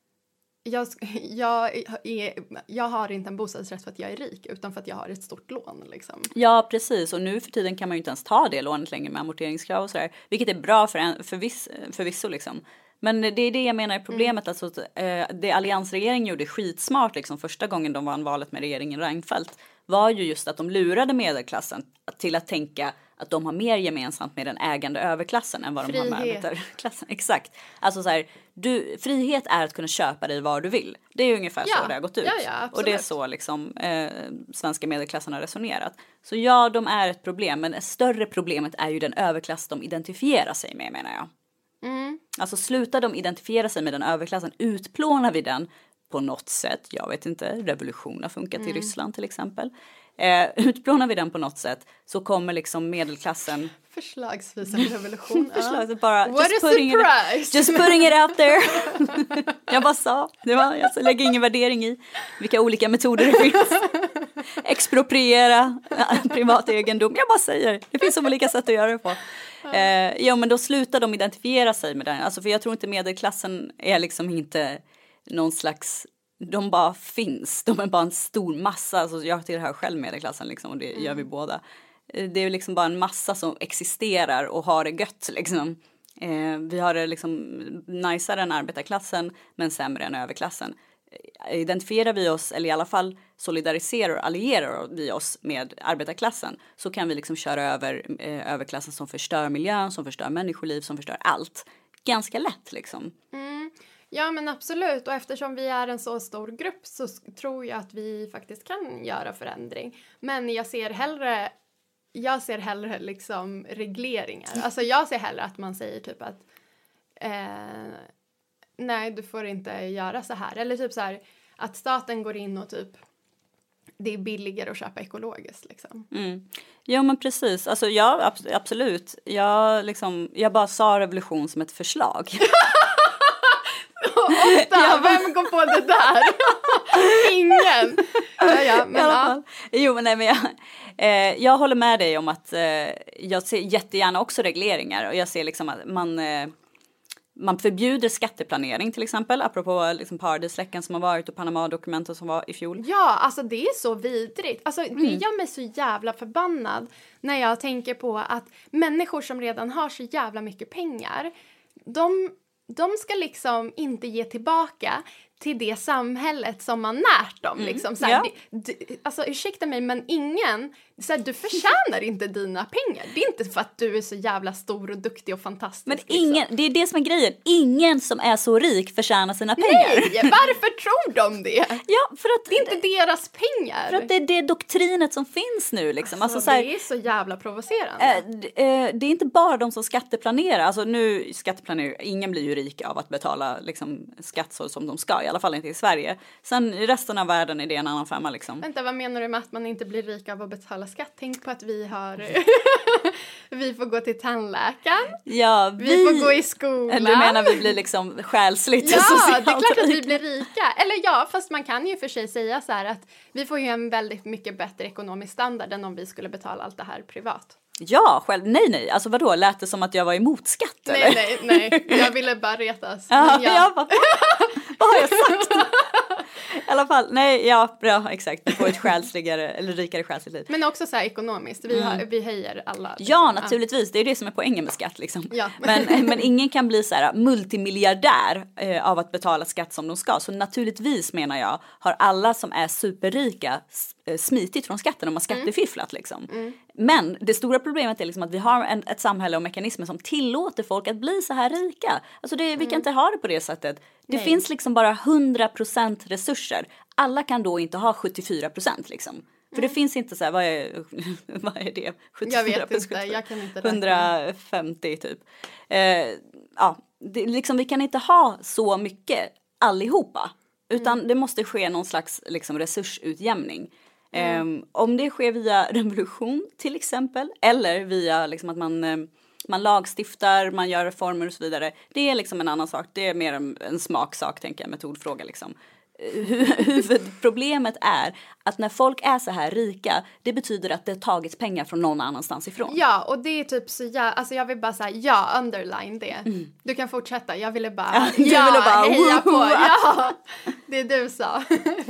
Jag, jag, är, jag har inte en bostadsrätt för att jag är rik utan för att jag har ett stort lån. Liksom. Ja, precis. Och nu för tiden kan man ju inte ens ta det lånet längre med amorteringskrav och sådär. Vilket är bra för en, för viss, förvisso liksom. Men det är det jag menar är problemet. Mm. Alltså, att, eh, det alliansregeringen gjorde skitsmart liksom, första gången de vann valet med regeringen Reinfeldt var ju just att de lurade medelklassen till att tänka att de har mer gemensamt med den ägande överklassen än vad de frihet. Har med arbetarklassen. Exakt. Alltså så här, du, frihet är att kunna köpa dig var du vill. Det är ungefär ja. Så det har gått ut. Ja, ja, och det är så liksom eh, svenska medelklassen har resonerat. Så ja, de är ett problem, men det större problemet är ju den överklass de identifierar sig med, menar jag. Mm. Alltså slutar de identifiera sig med den överklassen, utplånar vi den på något sätt. Jag vet inte, revolution har funkat mm. i Ryssland till exempel. Eh, utplånar vi den på något sätt så kommer liksom medelklassen förslagsvis en revolution. Förslagsvis bara What just, a putting surprise. It, just putting it out there. Jag bara sa, det var, jag lägger ingen värdering i vilka olika metoder det finns. Expropriera privat egendom. Jag bara säger, det finns så olika sätt att göra det på. Eh, ja, men då slutar de identifiera sig med den. Alltså, för jag tror inte medelklassen är liksom inte någon slags... De bara finns. De är bara en stor massa. Alltså jag tillhör själv medelklassen liksom, och det mm. gör vi båda. Det är liksom bara en massa som existerar och har det gött liksom. Eh, vi har det liksom najsare än arbetarklassen men sämre än överklassen. Identifierar vi oss, eller i alla fall solidariserar och allierar vi oss med arbetarklassen, så kan vi liksom köra över eh, överklassen som förstör miljön, som förstör människoliv, som förstör allt. Ganska lätt liksom. Mm. Ja men absolut, och eftersom vi är en så stor grupp så tror jag att vi faktiskt kan göra förändring. Men jag ser hellre, jag ser hellre liksom regleringar. Alltså jag ser hellre att man säger typ att eh, nej du får inte göra så här. Eller typ så här att staten går in och typ det är billigare att köpa ekologiskt liksom. Mm. Ja men precis, alltså ja absolut. Jag, liksom, jag bara sa revolution som ett förslag. Ofta, ja, vem går på det där? Ingen. Ja, ja, men, ja. Jo, men nej, men jag, eh, jag håller med dig om att eh, jag ser jättegärna också regleringar. Och jag ser liksom att man, eh, man förbjuder skatteplanering till exempel. Apropå liksom paradisläcken som har varit och Panama-dokumenten som var i fjol. Ja, alltså det är så vidrigt. Alltså mm. det gör mig så jävla förbannad när jag tänker på att människor som redan har så jävla mycket pengar, de... De ska liksom inte ge tillbaka till det samhället som man närt dem. Mm. Liksom. Så här, ja. du, alltså ursäkta mig, men ingen... Så här, du förtjänar inte dina pengar. Det är inte för att du är så jävla stor och duktig och fantastisk. Men ingen, liksom. Det är det som är grejen. Ingen som är så rik förtjänar sina pengar. Nej, varför tror de det? Ja, för att... Det är inte deras pengar. För att det är det doktrinet som finns nu. Liksom. Alltså, alltså, så här, det är så jävla provocerande. Äh, äh, det är inte bara de som skatteplanerar. Alltså nu skatteplanerar, ingen blir ju rik av att betala liksom, skatt så som de ska. i alla fall inte i Sverige. Sen i resten av världen är det en annan femma liksom. Vänta, vad menar du med att man inte blir rik av att betala skatt? Tänk på att vi har... vi får gå till tandläkaren. Ja, vi... vi får gå i skolan. Du menar vi blir liksom själsligt ja, socialt det är klart att vi rika. blir rika. Eller ja, fast man kan ju för sig säga så här att vi får ju en väldigt mycket bättre ekonomisk standard än om vi skulle betala allt det här privat. Ja, själv. Nej, nej. Alltså vadå? Lät det som att jag var emot skatt, nej, eller? Nej, nej, nej. Jag ville bara retas. Ja, jag... jag bara, vad har jag sagt? I alla fall, nej, ja, bra, exakt. Vi får ett själsligare, eller rikare själsligt liv. Men också så här ekonomiskt. Vi, har, Mm. vi höjer alla. Liksom. Ja, naturligtvis. Det är det som är poängen med skatt, liksom. Ja. Men, men ingen kan bli så här multimiljardär eh, av att betala skatt som de ska. Så naturligtvis, menar jag, har alla som är superrika smitit från skatten om man skattefifflat liksom. Mm. Men det stora problemet är liksom att vi har en, ett samhälle och mekanismer som tillåter folk att bli så här rika. Alltså det, mm. vi kan inte ha det på det sättet. Det Nej. finns liksom bara hundra procent resurser. Alla kan då inte ha sjuttiofyra procent liksom. För mm. det finns inte så här, vad är, vad är det? sjuttiofyra, jag vet inte, jag kan inte räkna. hundrafemtio typ. Eh, ja, det, liksom, vi kan inte ha så mycket allihopa. Utan mm. det måste ske någon slags liksom, resursutjämning. Mm. Um, om det sker via revolution till exempel. Eller via liksom, att man, um, man lagstiftar, man gör reformer och så vidare. Det är liksom en annan sak. Det är mer en, en smaksak, tänker jag, metodfråga liksom. Huvudproblemet är att när folk är så här rika, det betyder att det har tagits pengar från någon annanstans ifrån. Ja, och det är typ så ja, alltså jag vill bara säga ja, underline det. Mm. Du kan fortsätta. Jag ville bara ja, ja, ville bara, heja på. Ja, det du sa.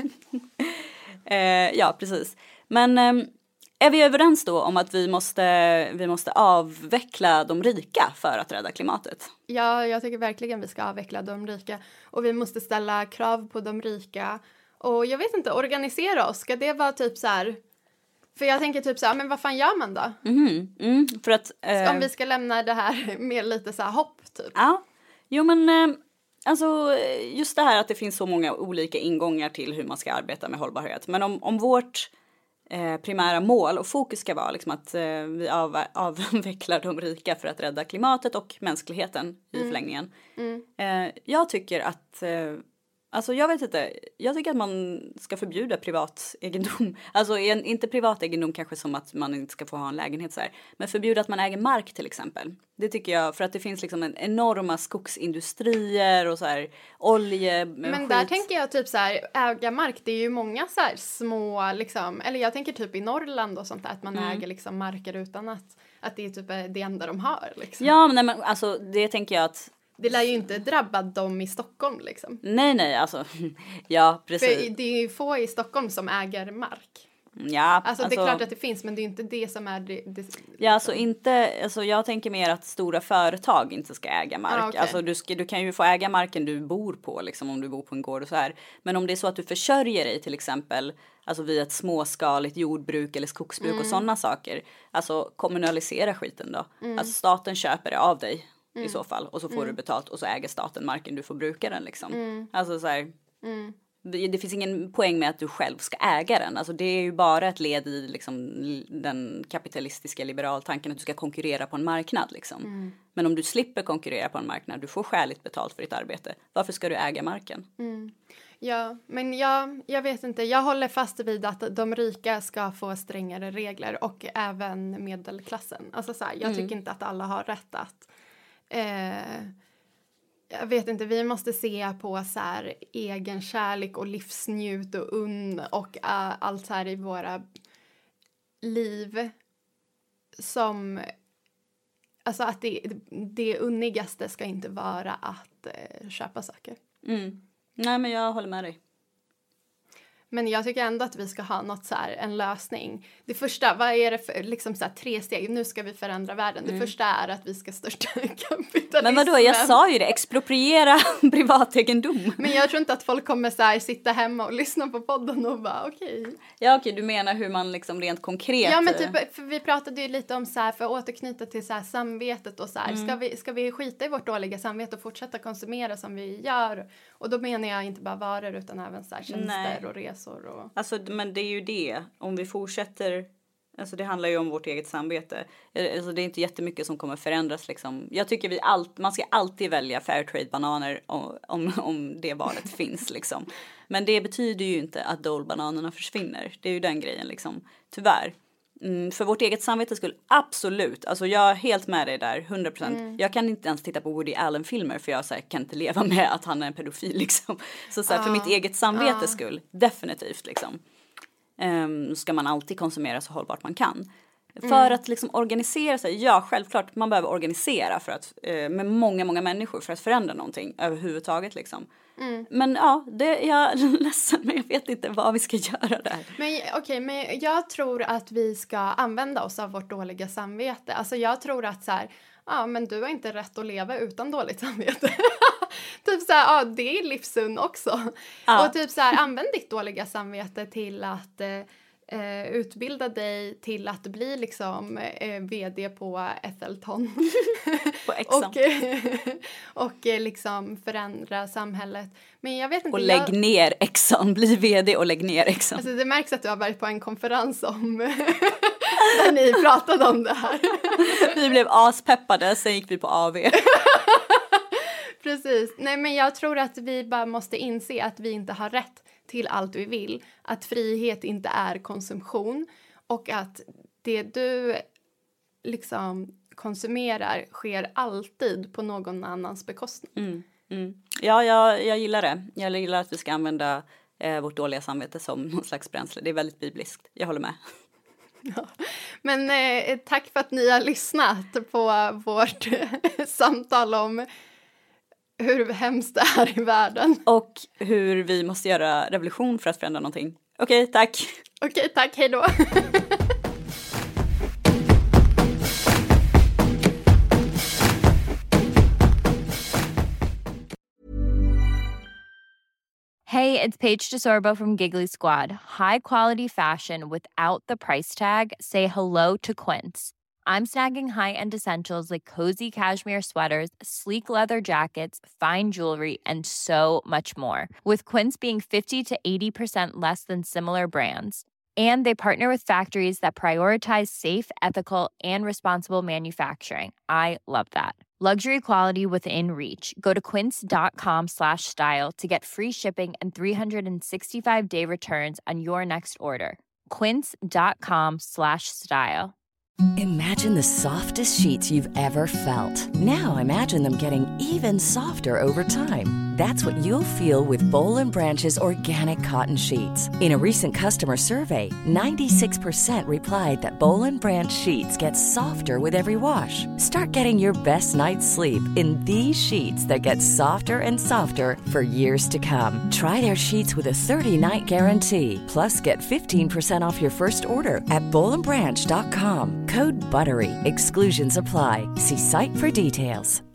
eh, ja, precis. Men eh, är vi överens då om att vi måste, vi måste avveckla de rika för att rädda klimatet? Ja, jag tycker verkligen vi ska avveckla de rika. Och vi måste ställa krav på de rika. Och jag vet inte, organisera oss. Ska det vara typ så här... För jag tänker typ så här, men vad fan gör man då? Mm, mm, för att... Eh... Om vi ska lämna det här med lite så här hopp typ. Ja, jo men... Eh... Alltså just det här att det finns så många olika ingångar till hur man ska arbeta med hållbarhet. Men om, om vårt eh, primära mål och fokus ska vara liksom att eh, vi av, avvecklar de rika för att rädda klimatet och mänskligheten i mm. förlängningen. Mm. Eh, jag tycker att, eh, alltså jag vet inte, jag tycker att man ska förbjuda privat egendom. Alltså en, inte privat egendom kanske som att man inte ska få ha en lägenhet så här. Men förbjuda att man äger mark till exempel. Det tycker jag, för att det finns liksom en enorma skogsindustrier och så här olje. Men skit. där tänker jag typ så här, äga mark, det är ju många så här små liksom, eller jag tänker typ i Norrland och sånt där, att man mm. äger liksom marker utan att, att det är typ det enda de har liksom. Ja, men, nej, men alltså det tänker jag att det lär ju inte drabba dem i Stockholm liksom. Nej, nej, alltså ja, precis. För det är ju få i Stockholm som äger mark. Ja, alltså, alltså det är klart att det finns, men det är inte det som är det, det liksom. Ja, alltså inte, alltså jag tänker mer att stora företag inte ska äga mark. Ah, okay. Alltså du, ska, du kan ju få äga marken du bor på liksom, om du bor på en gård och så här. Men om det är så att du försörjer dig till exempel, alltså via ett småskaligt jordbruk eller skogsbruk mm. och sådana saker, alltså kommunalisera skiten då. Mm. Alltså staten köper det av dig mm. i så fall och så får mm. du betalt och så äger staten marken, du får bruka den liksom. Mm. Alltså så här. Mm. Det, det finns ingen poäng med att du själv ska äga den. Alltså det är ju bara ett led i liksom, den kapitalistiska liberaltanken att du ska konkurrera på en marknad. Liksom. Mm. Men om du slipper konkurrera på en marknad, du får skäligt betalt för ditt arbete. Varför ska du äga marken? Mm. Ja, men jag, jag vet inte. Jag håller fast vid att de rika ska få strängare regler och även medelklassen. Alltså så här, jag tycker mm. inte att alla har rätt att... Eh, Jag vet inte, vi måste se på så här egen kärlek och livsnjut och unn och uh, allt så här i våra liv som, alltså att det, det unnigaste ska inte vara att uh, köpa saker. Mm. Nej, men jag håller med dig. Men jag tycker ändå att vi ska ha något så här, en lösning. Det första, vad är det för liksom så här, tre steg? Nu ska vi förändra världen. Det mm. första är att vi ska störta kapitalismen. Men vadå, jag sa ju det, expropriera privat egendom. Men jag tror inte att folk kommer så här, sitta hemma och lyssna på podden och bara okej. Okay. Ja okej, okay, du menar hur man liksom rent konkret. Ja men typ, för vi pratade ju lite om så här, för att återknyta till så här samvetet och så här. Mm. Ska vi, ska vi skita i vårt dåliga samvete och fortsätta konsumera som vi gör? Och då menar jag inte bara varor utan även så här tjänster Nej. och resor. Och... Alltså men det är ju det, om vi fortsätter, Alltså det handlar ju om vårt eget samvete. Alltså det är inte jättemycket som kommer förändras liksom. Jag tycker vi allt, man ska alltid välja Fairtrade-bananer om, om, om det valet finns liksom. Men det betyder ju inte att Dole-bananerna försvinner. Det är ju den grejen liksom, tyvärr. Mm, för vårt eget samvete skulle absolut, alltså jag är helt med dig där, hundra procent. Mm. Jag kan inte ens titta på Woody Allen-filmer för jag så här, kan inte leva med att han är en pedofil liksom. Så, så här, ah. för mitt eget samvete ah. skull, definitivt liksom. Um, ska man alltid konsumera så hållbart man kan. Mm. För att liksom organisera sig, ja självklart man behöver organisera för att, uh, med många, många människor för att förändra någonting överhuvudtaget liksom. Mm. Men ja, det, jag är ledsen men jag vet inte vad vi ska göra där. Men okej, okay, men jag tror att vi ska använda oss av vårt dåliga samvete. Alltså jag tror att så här, ja men du har inte rätt att leva utan dåligt samvete. Typ så här, ja det är livssund också. Ja. Och typ så här, använd ditt dåliga samvete till att eh, utbilda dig till att bli liksom eh, vd på Ethelton. På Exxon. och, och eh, liksom förändra samhället. Men jag vet inte. Och lägg jag... ner Exxon, bli vd och lägg ner Exxon. Alltså det märks att du har varit på en konferens om... där ni pratade om det här. Vi blev aspeppade, sen gick vi på A V. Precis. Nej men jag tror att vi bara måste inse att vi inte har rätt till allt vi vill. Att frihet inte är konsumtion. Och att det du liksom konsumerar sker alltid på någon annans bekostnad. Mm, mm. Ja, jag, jag gillar det. Jag gillar att vi ska använda eh, vårt dåliga samvete som någon slags bränsle. Det är väldigt bibliskt. Jag håller med. Ja. Men eh, tack för att ni har lyssnat på vårt samtal om hur hemskt det är i världen. Och hur vi måste göra revolution för att förändra någonting. Okej, okay, tack. Okej, okay, tack. Hej då. Hey, it's Paige DeSorbo from Giggly Squad. High quality fashion without the price tag. Say hello to Quince. I'm snagging high-end essentials like cozy cashmere sweaters, sleek leather jackets, fine jewelry, and so much more. With Quince being fifty to eighty percent less than similar brands. And they partner with factories that prioritize safe, ethical, and responsible manufacturing. I love that. Luxury quality within reach. Go to quince.com slash style to get free shipping and three sixty-five day returns on your next order. Quince.com slash style. Imagine the softest sheets you've ever felt. Now imagine them getting even softer over time. That's what you'll feel with Boll and Branch's organic cotton sheets. In a recent customer survey, ninety-six percent replied that Boll and Branch sheets get softer with every wash. Start getting your best night's sleep in these sheets that get softer and softer for years to come. Try their sheets with a thirty-night guarantee. Plus, get fifteen percent off your first order at boll and branch dot com. Code BUTTERY. Exclusions apply. See site for details.